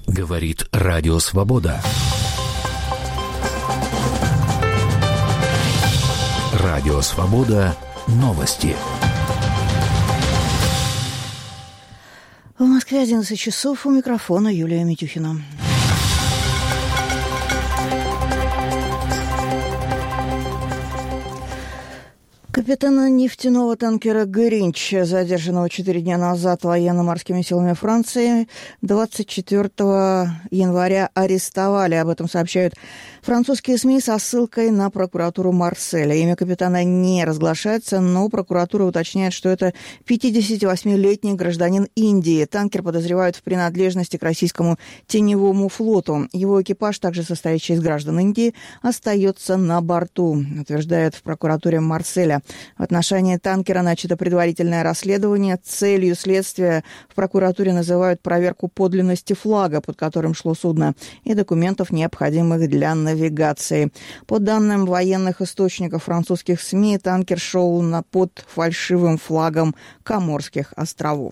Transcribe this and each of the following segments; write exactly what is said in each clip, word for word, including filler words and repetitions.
Говорит Радио Свобода. Радио Свобода. Новости. В Москве одиннадцать часов, у микрофона Юлия Митюхина. Капитана нефтяного танкера «Гринч», задержанного четыре дня назад военно-морскими силами Франции, двадцать четвёртого января арестовали. Об этом сообщают французские СМИ со ссылкой на прокуратуру Марселя. Имя капитана не разглашается, но прокуратура уточняет, что это пятидесятивосьмилетний гражданин Индии. Танкер подозревают в принадлежности к российскому теневому флоту. Его экипаж, также состоящий из граждан Индии, остается на борту, утверждают в прокуратуре Марселя. В отношении танкера начато предварительное расследование. Целью следствия в прокуратуре называют проверку подлинности флага, под которым шло судно, и документов, необходимых для навигации. По данным военных источников французских СМИ, танкер шел на под фальшивым флагом Коморских островов.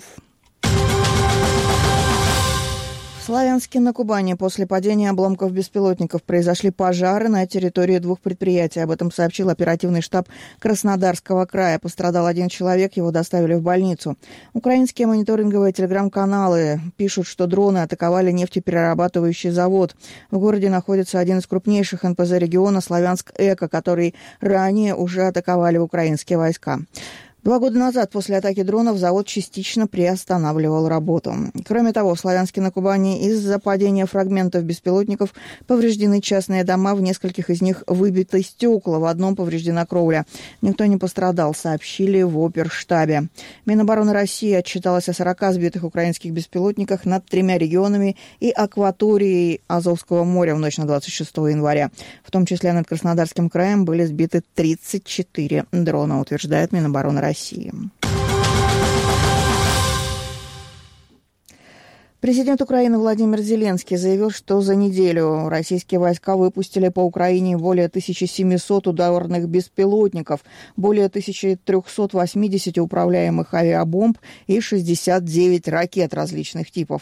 В Славянске на Кубани после падения обломков беспилотников произошли пожары на территории двух предприятий. Об этом сообщил оперативный штаб Краснодарского края. Пострадал один человек, его доставили в больницу. Украинские мониторинговые телеграм-каналы пишут, что дроны атаковали нефтеперерабатывающий завод. В городе находится один из крупнейших эн пэ зэ региона Славянск-Эко, который ранее уже атаковали украинские войска. Два года назад после атаки дронов завод частично приостанавливал работу. Кроме того, в Славянске на Кубани из-за падения фрагментов беспилотников повреждены частные дома, в нескольких из них выбиты стекла, в одном повреждена кровля. Никто не пострадал, сообщили в оперштабе. Минобороны России отчиталась о сорока сбитых украинских беспилотниках над тремя регионами и акваторией Азовского моря в ночь на двадцать шестого января. В том числе над Краснодарским краем были сбиты тридцать четыре дрона, утверждает Минобороны России. России. Президент Украины Владимир Зеленский заявил, что за неделю российские войска выпустили по Украине более тысячи семисот ударных беспилотников, более тысяча триста восемьдесят управляемых авиабомб и шестьдесят девять ракет различных типов.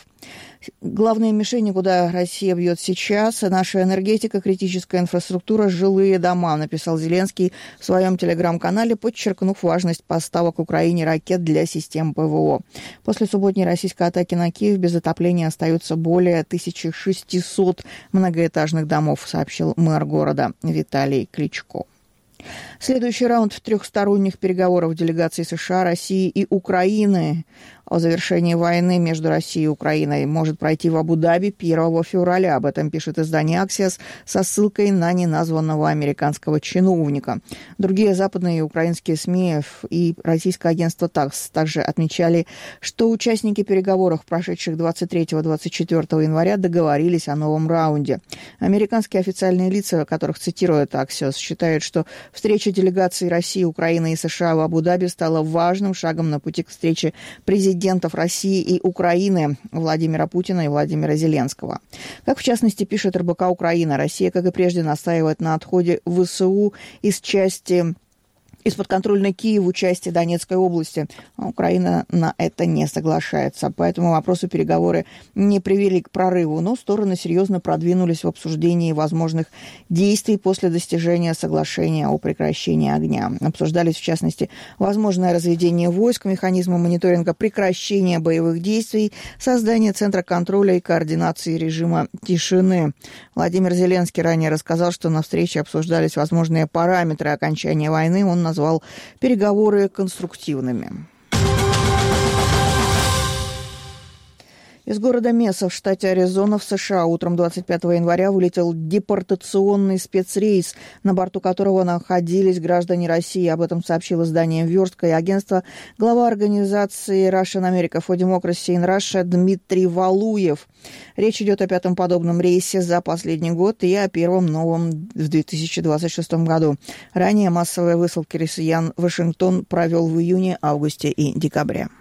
Главные мишени, куда Россия бьет сейчас, наша энергетика, критическая инфраструктура, жилые дома, написал Зеленский в своем телеграм-канале, подчеркнув важность поставок Украине ракет для систем пэ вэ о. После субботней российской атаки на Киев без отопления остаются более тысячи шестисот многоэтажных домов, сообщил мэр города Виталий Кличко. Следующий раунд трехсторонних переговоров делегаций США, России и Украины о завершении войны между Россией и Украиной может пройти в Абу-Даби первого февраля. Об этом пишет издание «Аксиос» со ссылкой на неназванного американского чиновника. Другие западные и украинские СМИ и российское агентство ТАСС также отмечали, что участники переговоров, прошедших двадцать третьего — двадцать четвёртого января, договорились о новом раунде. Американские официальные лица, которых цитирует «Аксиос», считают, что встреча делегаций России, Украины и США в Абу-Даби стала важным шагом на пути к встрече президентов России и Украины Владимира Путина и Владимира Зеленского. Как, в частности, пишет эр бэ ка «Украина», Россия, как и прежде, настаивает на отходе вэ эс у из части из подконтрольной Киеву части Донецкой области. А Украина на это не соглашается. По этому вопросу переговоры не привели к прорыву, но стороны серьезно продвинулись в обсуждении возможных действий после достижения соглашения о прекращении огня. Обсуждались, в частности, возможное разведение войск, механизмы мониторинга прекращения боевых действий, создание Центра контроля и координации режима тишины. Владимир Зеленский ранее рассказал, что на встрече обсуждались возможные параметры окончания войны. Он назвал переговоры конструктивными. Из города Меса в штате Аризона в США утром двадцать пятого января вылетел депортационный спецрейс, на борту которого находились граждане России. Об этом сообщило издание «Верстка» и агентство глава организации Russian America for Democracy in Russia Дмитрий Валуев. Речь идет о пятом подобном рейсе за последний год и о первом новом в две тысячи двадцать шестом году. Ранее массовые высылки россиян Вашингтон провел в июне, августе и декабре.